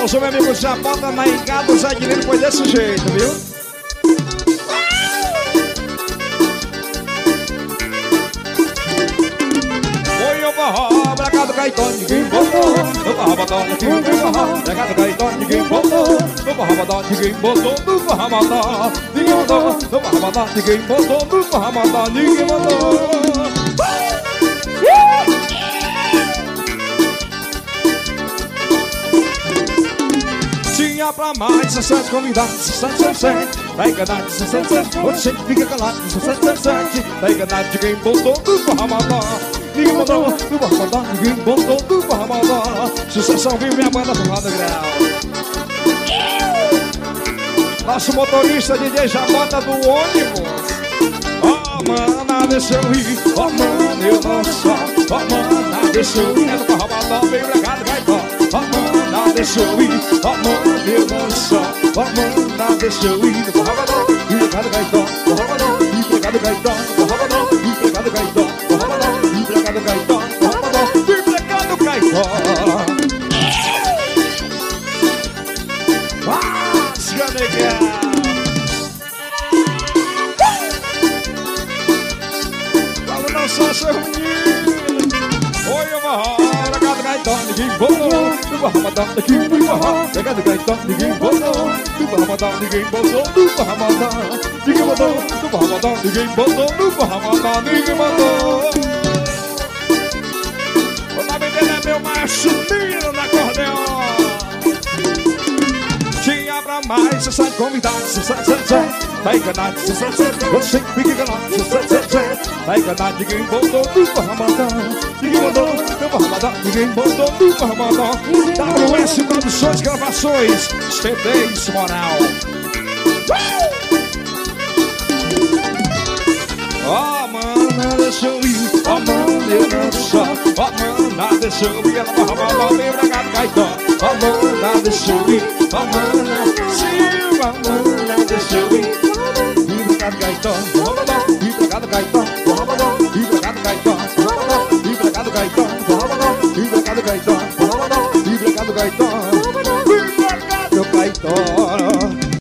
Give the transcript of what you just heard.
Alô, meu amigo Japota, na Igado, o Zé Guilherme foi desse jeito, viu? Foi o forró, bracado Caetano, ninguém botou. No forró bodó, ninguém forró, bracado Caetano, ninguém botou. No forró bodó, ninguém botou. No forró bodó, ninguém botou. No forró bodó, ninguém botou. No forró bodó, ninguém botou. Tinha pra mais 17 convidados, 777. Vai enganar de 777. Você fica calado, 777. Vai enganar de quem botou do Forramadá. Ninguém botou do Forramadá. Ninguém botou do Forramadá. Sucessão vive minha banda do lado grau. Nosso motorista DJ Japota do ônibus. Oh, mana, deixa eu ir. Oh, mana, eu não sou. Oh, mana, deixa eu ir. É do Forramadá, vem pra cá do Caetano. Oh, mana, deixa eu ir. Oh, mana, eu não sou. Oh, mana, deixa eu ir. Do Forramadá, empregado Caetano. Do Forramadá, empregado Caetano. Do Forramadá, empregado Caetano. Do Forramadá, empregado Caetano. Do Forramadá, empregado Caetano. Ah, legal. Não só seu menino. Oi, uma hora, cada Caetano, ninguém botou. Do Forramadá, daqui do forró. Pegado Caetano, ninguém botou. Do Forramadá, ninguém botou. Do Forramadá, ninguém botou. Do Forramadá, ninguém botou. Do Forramadá, ninguém botou. O nome dele é meu macho lindo na acordeon. Tinha pra mais 60 convidados, 777. Vai enganar de 777. Você fica enganado de 777. Vai enganar, ninguém botou do Forramadá. Ninguém botou do Forramadá. Ninguém botou do Forramadá. WS Produções, gravações, CDs Moral. Oh, mana, deixa eu ir. Oh, mana, eu não sou. Oh, mana, deixa eu ir. Ela Forramadá, vem pra cá do Caetano. Oh, mana, deixa eu ir. Oh, mana, sim, oh, mana, deixa eu ir. Vem pra cá do Caetano.